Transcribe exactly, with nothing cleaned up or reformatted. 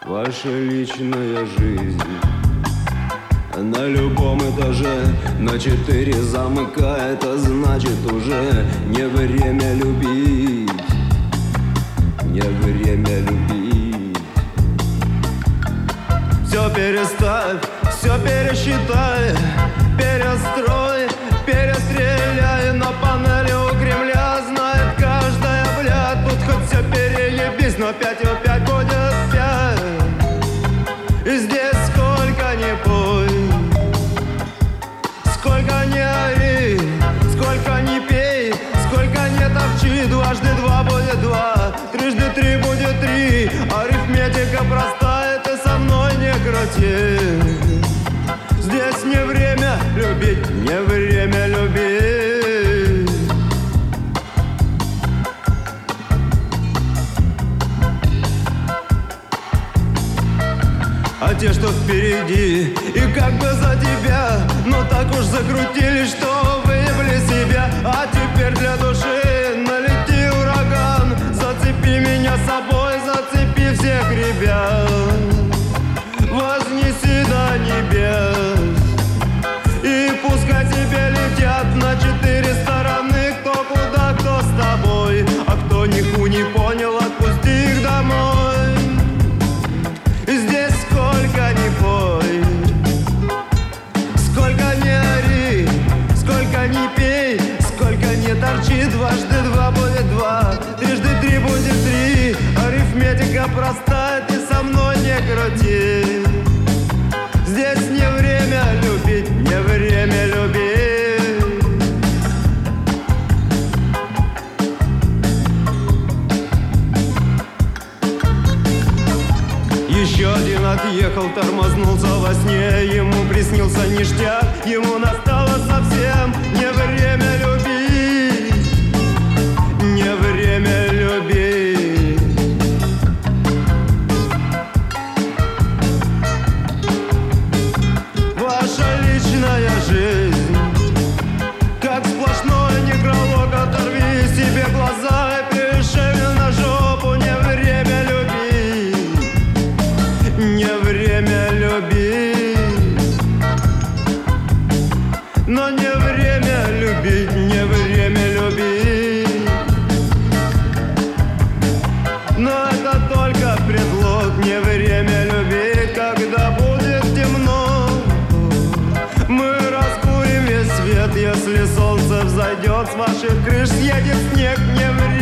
Ваша личная жизнь на любом этаже, на четыре замка. Это значит уже не время любить, не время любить. Все переставь, все пересчитай, перестрой, перестреляй. На панели у Кремля знает каждая, бля. Тут хоть все переебись, но пять и пять будет пять. И здесь сколько ни пой, сколько ни ори, сколько ни пей, сколько не топчи. Дважды два будет два, трижды три будет три. Арифметика простая, ты со мной не крути. Здесь не время любить, не время любить. А те, что впереди, и как бы за тебя, но так уж закрутились, что выебли себя. А теперь для души налети ураган. Зацепи меня собой, зацепи всех ребят. Вознеси до небес, и пускай тебе летят на четыре стороны. Кто куда, кто с тобой, а кто ниху не понял, отпусти их домой. Здесь сколько ни пой, сколько ни ори, сколько ни пей, сколько не торчи. Дважды два будет два, трижды три будет три. Арифметика простая, ты со мной не крути. Здесь не время любить, не время любить. Еще один отъехал, тормознулся во сне. Ему приснился ништяк, ему настало совсем не время любить, не время любить. Ваша личная жизнь как сплошной некролог. Оторви себе глаза и пиши на жопу. Не время любить, не время любить. Но не время любить, не время любить. Но это только предлог, не время любить. Когда будет темно, мы раскурим весь свет. Если солнце взойдет, с ваших крыш съедет снег. Не время